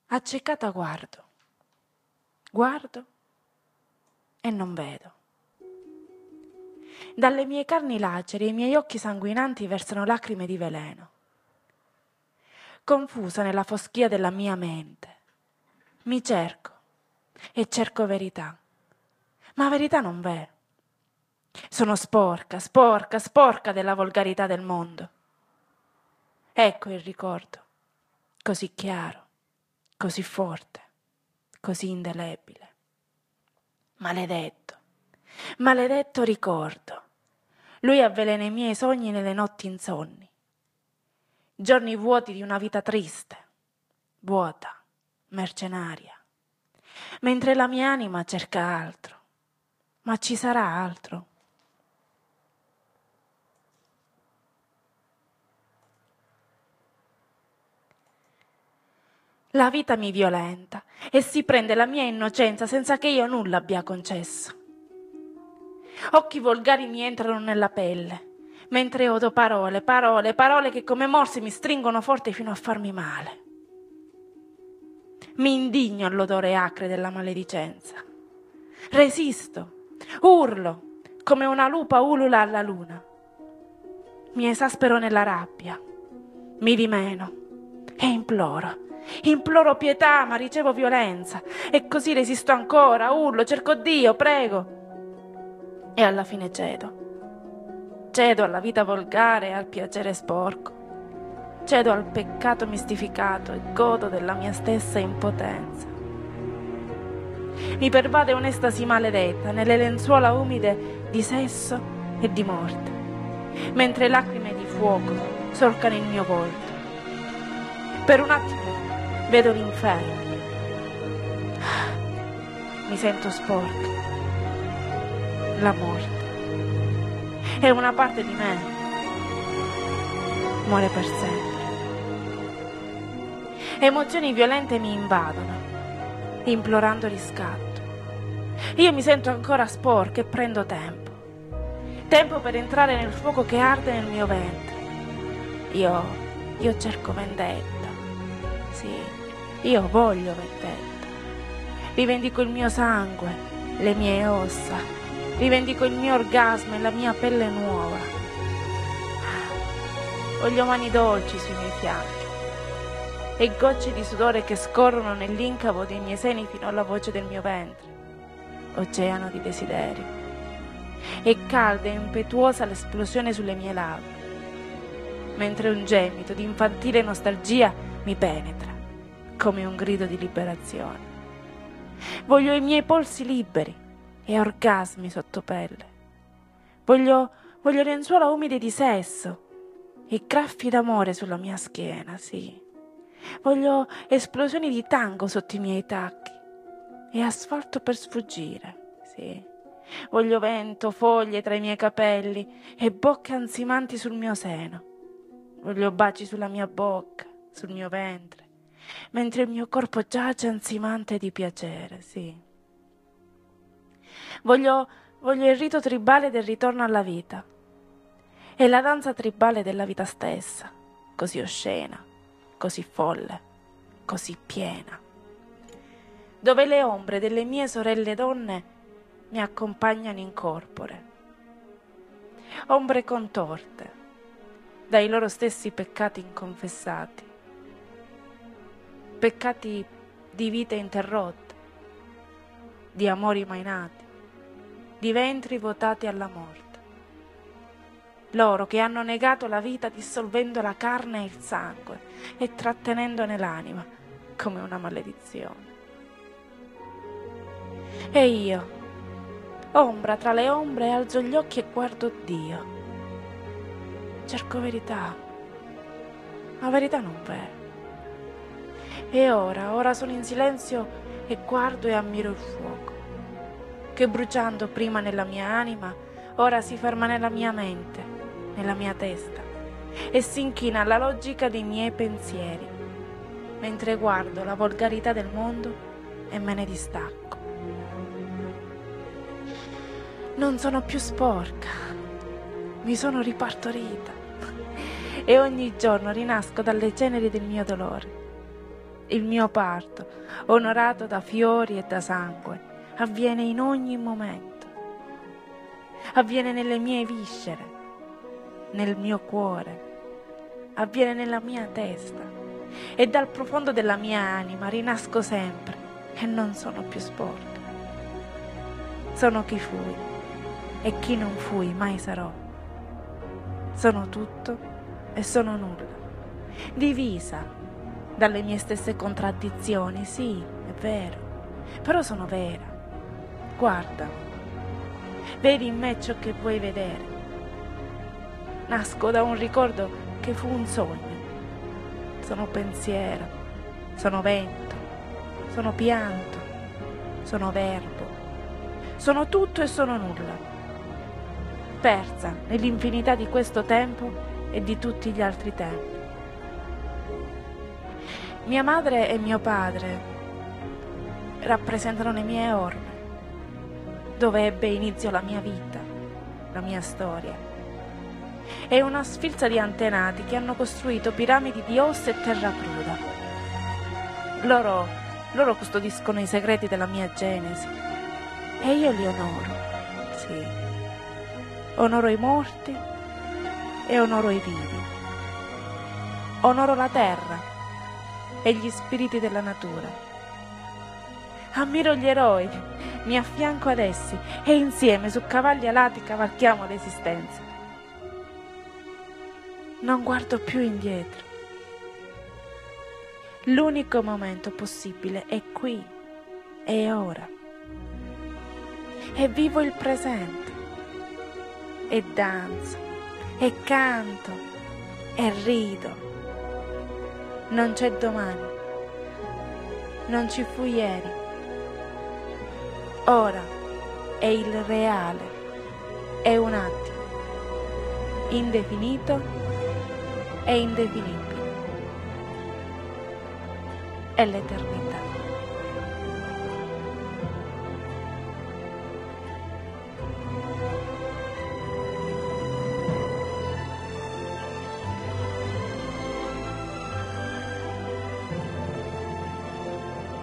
Accecata guardo e non vedo. Dalle mie carni lacere i miei occhi sanguinanti versano lacrime di veleno. Confusa nella foschia della mia mente, mi cerco e cerco verità, ma verità non v'è. Sono sporca della volgarità del mondo. Ecco il ricordo, così chiaro, così forte, così indelebile. Maledetto ricordo. Lui avvelena i miei sogni nelle notti insonni. Giorni vuoti di una vita triste, vuota, mercenaria. Mentre la mia anima cerca altro. Ma ci sarà altro? La vita mi violenta e si prende la mia innocenza senza che io nulla abbia concesso. Occhi volgari mi entrano nella pelle, mentre odo parole che come morse mi stringono forte fino a farmi male. Mi indigno all'odore acre della maledicenza. Resisto, urlo, come una lupa ulula alla luna. Mi esaspero nella rabbia, mi dimeno e imploro pietà, ma ricevo violenza. E così resisto ancora, urlo, cerco Dio, prego. E alla fine cedo alla vita volgare e al piacere sporco, cedo al peccato mistificato e godo della mia stessa impotenza. Mi pervade un'estasi maledetta nelle lenzuola umide di sesso e di morte, mentre lacrime di fuoco solcano il mio volto. Per un attimo vedo l'inferno. Mi sento sporca. La morte è una parte di me, muore per sempre. Emozioni violente mi invadono, implorando riscatto. Io mi sento ancora sporca e prendo tempo per entrare nel fuoco che arde nel mio ventre. Io cerco vendetta, sì, io voglio vendetta. Rivendico il mio sangue, le mie ossa. Rivendico il mio orgasmo e la mia pelle nuova. Voglio mani dolci sui miei fianchi e gocce di sudore che scorrono nell'incavo dei miei seni fino alla voce del mio ventre. Oceano di desiderio. E calda e impetuosa l'esplosione sulle mie labbra, mentre un gemito di infantile nostalgia mi penetra come un grido di liberazione. Voglio i miei polsi liberi e orgasmi sotto pelle. Voglio lenzuola umide di sesso e graffi d'amore sulla mia schiena, sì. Voglio esplosioni di tango sotto i miei tacchi e asfalto per sfuggire, sì. Voglio vento, foglie tra i miei capelli e bocche ansimanti sul mio seno. Voglio baci sulla mia bocca, sul mio ventre, mentre il mio corpo giace ansimante di piacere, sì. Voglio il rito tribale del ritorno alla vita e la danza tribale della vita stessa, così oscena, così folle, così piena, dove le ombre delle mie sorelle donne mi accompagnano in corpore, ombre contorte dai loro stessi peccati inconfessati, peccati di vite interrotte, di amori mai nati, di ventri votati alla morte. Loro che hanno negato la vita dissolvendo la carne e il sangue e trattenendone l'anima come una maledizione. E io, ombra tra le ombre, alzo gli occhi e guardo Dio. Cerco verità, ma verità non v'è. E ora sono in silenzio e guardo e ammiro il fuoco, che bruciando prima nella mia anima, ora si ferma nella mia mente, nella mia testa, e si inchina alla logica dei miei pensieri, mentre guardo la volgarità del mondo e me ne distacco. Non sono più sporca, mi sono ripartorita e ogni giorno rinasco dalle ceneri del mio dolore. Il mio parto, onorato da fiori e da sangue, avviene in ogni momento. Avviene nelle mie viscere, nel mio cuore, avviene nella mia testa e dal profondo della mia anima rinasco sempre e non sono più sporca. Sono chi fui e chi non fui mai sarò. Sono tutto e sono nulla, divisa dalle mie stesse contraddizioni, sì, è vero, però sono vera. Guarda, vedi in me ciò che vuoi vedere. Nasco da un ricordo che fu un sogno. Sono pensiero, sono vento, sono pianto, sono verbo, sono tutto e sono nulla, persa nell'infinità di questo tempo e di tutti gli altri tempi. Mia madre e mio padre rappresentano le mie orme, dove ebbe inizio la mia vita, la mia storia. È una sfilza di antenati che hanno costruito piramidi di ossa e terra cruda. Loro custodiscono i segreti della mia genesi e io li onoro, sì. Onoro i morti e onoro i vivi. Onoro la terra e gli spiriti della natura. Ammiro gli eroi, mi affianco ad essi e insieme su cavalli alati cavalchiamo l'esistenza. Non guardo più indietro. L'unico momento possibile è qui e ora. E vivo il presente. E danzo, e canto, e rido. Non c'è domani, non ci fu ieri. Ora è il reale, è un attimo, indefinito e indefinibile. È l'eternità.